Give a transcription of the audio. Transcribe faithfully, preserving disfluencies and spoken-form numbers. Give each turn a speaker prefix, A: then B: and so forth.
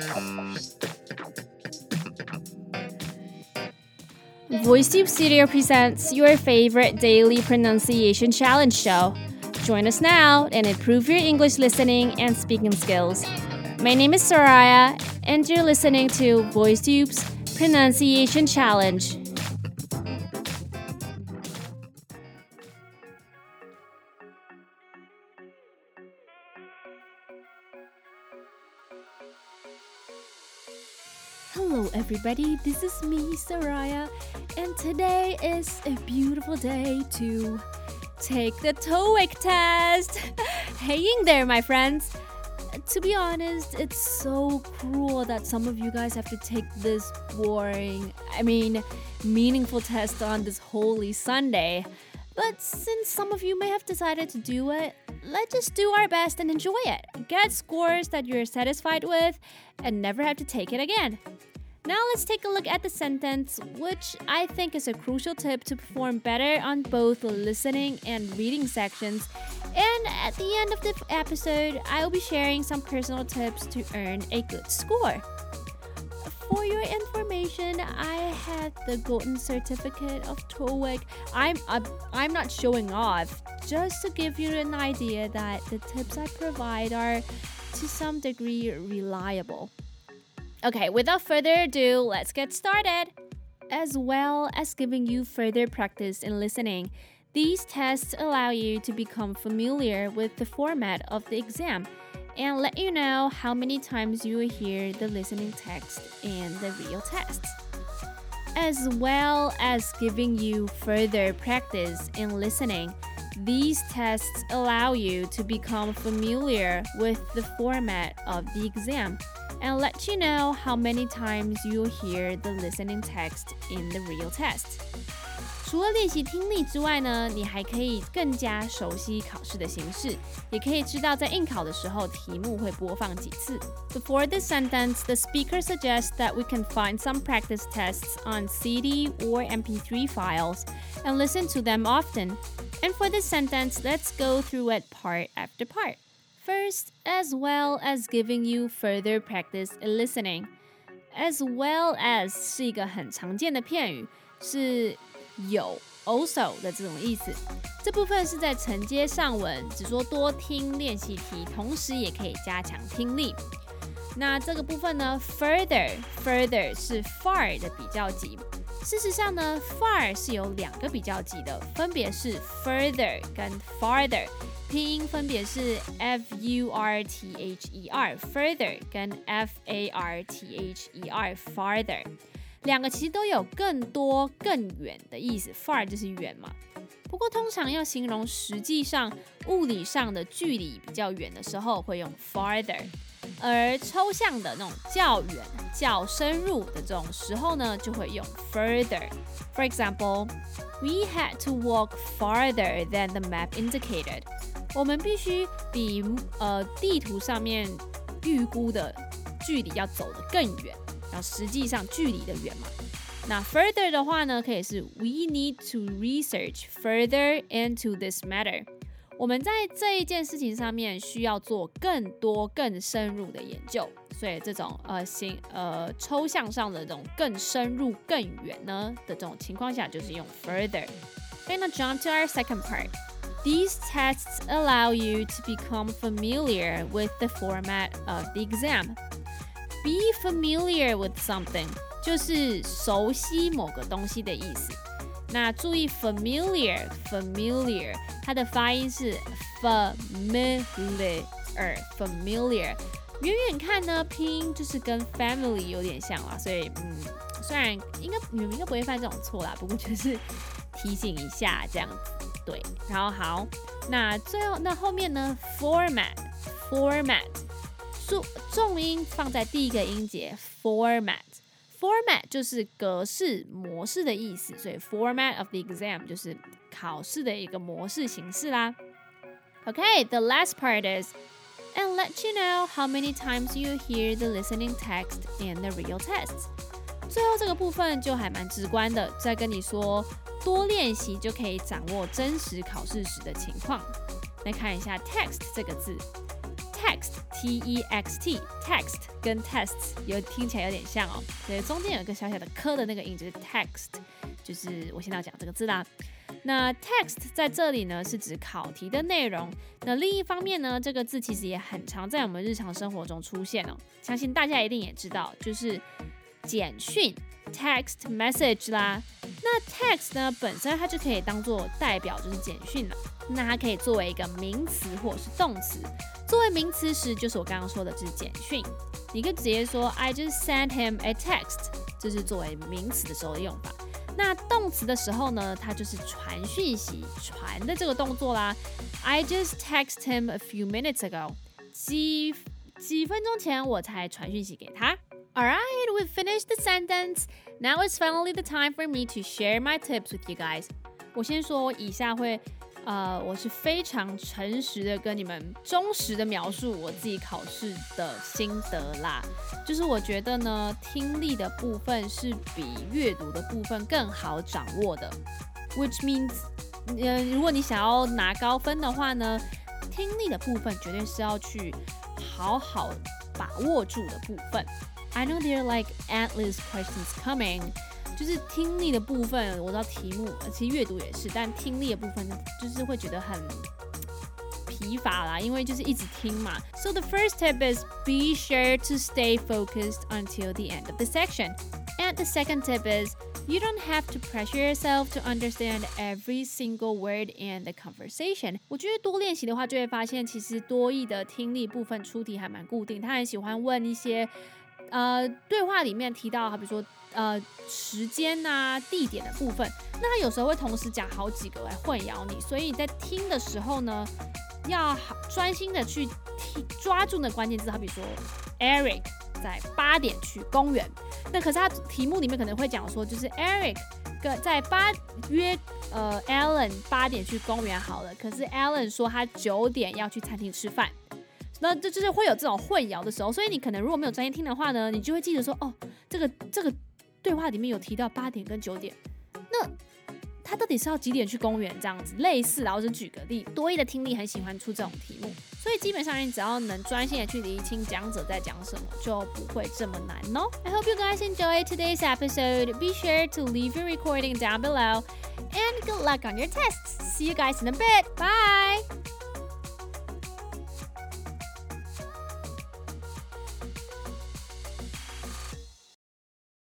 A: VoiceTube Studio presents your favorite daily pronunciation challenge show. Join us now and improve your English listening and speaking skills. My name is Soraya, and you're listening to VoiceTube's Pronunciation Challenge. Hello everybody, this is me, Soraya, and today is a beautiful day to take the TOEIC test. Hanging there, my friends. To be honest, it's so cruel that some of you guys have to take this boring, I mean, meaningful test on this holy Sunday. But since some of you may have decided to do it, let's just do our best and enjoy it. Get scores that you're satisfied with and never have to take it again. Now let's take a look at the sentence, which I think is a crucial tip to perform better on both the listening and reading sections. And at the end of the episode, I will be sharing some personal tips to earn a good score. For your information, I had the golden certificate of TOEIC. I'm uh, I'm not showing off, just to give you an idea that the tips I provide are to some degree reliable. Okay, without further ado, let's get started. As well as giving you further practice in listening, these tests allow you to become familiar with the format of the exam and let you know how many times you will hear the listening text in the real tests. As well as giving you further practice in listening, these tests allow you to become familiar with the format of the exam and let you know how many times you'll hear the listening text in the real test. 除了练习听力之外呢，你还可以更加熟悉考试的形式，也可以知道在应考的时候题目会播放几次。Before this sentence, the speaker suggests that we can find some practice tests on C D or M P three files and listen to them often. And for this sentence, let's go through it part after part. First, as well as giving you further practice in listening. As well as 是一个很常见的片语，是有 also 的这种意思。这部分是在承接上文，只说多听练习题，同时也可以加强听力。那这个部分呢 ，further further 是 far 的比较级。事实上呢 ，far 是有两个比较级的，分别是 further 跟 farther。拼音分别是 F U R T H E R further 跟 F A R T H E R farther， 两个其实都有更多更远的意思， far 就是远嘛。不过通常要形容实际上物理上的距离比较远的时候会用 farther， 而抽象的那种较远较深入的这种时候呢就会用 further。 For example, we had to walk farther than the map indicated。我们必须比呃地图上面预估的距离要走得更远，然后实际上距离的远嘛。那 further 的话呢，可以是 we need to research further into this matter。我们在这一件事情上面需要做更多更深入的研究，所以这种呃形呃抽象上的这种更深入更远呢的这种情况下，就是用 further。Okay, now jump to our second part.These tests allow you to become familiar with the format of the exam. Be familiar with something 就是熟悉某个东西的意思。那注意 familiar familiar 它的发音是 familiar familiar。远远看呢，拼音就是跟 family 有点像啦，所以嗯，虽然应该你们应该不会犯这种错啦，不过就是提醒一下这样子。对，然后好，那最后那后面呢 format format 重音放在第一个音节 format format 就是格式模式的意思，所以 format of the exam 就是考试的一个模式形式啦。Okay, the last part is and let you know how many times you hear the listening text in the real tests. 最后这个部分就还蛮直观的，再跟你说多练习就可以掌握真实考试时的情况。来看一下 text 这个字 text text T E X T text 跟 tests 有听起来有点像哦，对，中间有一个小小的科的那个音就是 text， 就是我现在要讲这个字啦。那 text 在这里呢是指考题的内容，那另一方面呢，这个字其实也很常在我们日常生活中出现哦，相信大家一定也知道，就是简讯 text message 啦。那 text 呢本身它就可以当做代表就是简讯了，那它可以作为一个名词或者是动词。作为名词时，就是我刚刚说的就是简讯，你可以直接说 I just sent him a text， 这是作为名词的时候的用法。那动词的时候呢，它就是传讯息传的这个动作啦。I just text him a few minutes ago， 几几分钟前我才传讯息给他。Alright, we've finished the sentence. Now it's finally the time for me to share my tips with you guys. 我先说，以下会呃，我是非常诚实的跟你们忠实的描述我自己考试的心得啦。就是我觉得呢，听力的部分是比阅读的部分更好掌握的。Which means， 呃，如果你想要拿高分的话呢，听力的部分绝对是要去好好把握住的部分。I know there are like endless questions coming. 就是听力的部分，我知道题目，其实阅读也是，但听力的部分就是会觉得很疲乏啦，因为就是一直听嘛。So the first tip is be sure to stay focused until the end of the section. And the second tip is you don't have to pressure yourself to understand every single word in the conversation. 我觉得多练习的话，就会发现其实多益的听力部分出题还蛮固定，他很喜欢问一些。呃，对话里面提到，好比说，呃，时间啊、地点的部分，那他有时候会同时讲好几个来混淆你，所以在听的时候呢，要好专心的去听抓住那关键字，好比说 Eric 在八点去公园，那可是他题目里面可能会讲说，就是 Eric 在八约呃 Alan 八点去公园好了，可是 Alan 说他九点要去餐厅吃饭。那这就是会有这种混淆的时候，所以你可能如果没有专心听的话呢，你就会记得说，哦，这个这个对话里面有提到八点跟九点，那他到底是要几点去公园这样子，类似，然后就举个例，多益的听力很喜欢出这种题目，所以基本上你只要能专心的去理清讲者在讲什么，就不会这么难哦。I hope you guys enjoyed today's episode. Be sure to leave your recording down below, and good luck on your tests. See you guys in a bit. Bye.